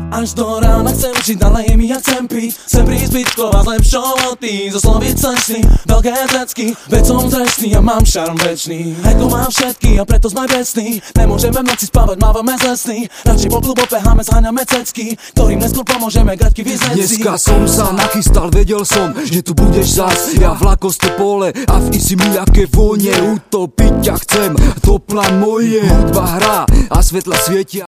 Až do rána chcem žiť, ale je mi ja chcem piť. Chcem prísť bytkovať lepšou od tých, zosloviť slečny, veľké trecky, veď som trestný a mám šarm večný. Hejko mám všetky a preto sme becní. Nemôžeme v noci spávať, mávame z lesný. Radšej po klubu beháme, zháňame cecky, ktorým neskôr pomôžeme graďky vyznieť si. Dneska som sa nachystal, vedel som, že tu budeš zas. Ja v lakoste pole a v isi mi aké vône. Utopiť ťa chcem, to plán moje. Hudba hrá a svetla svietia.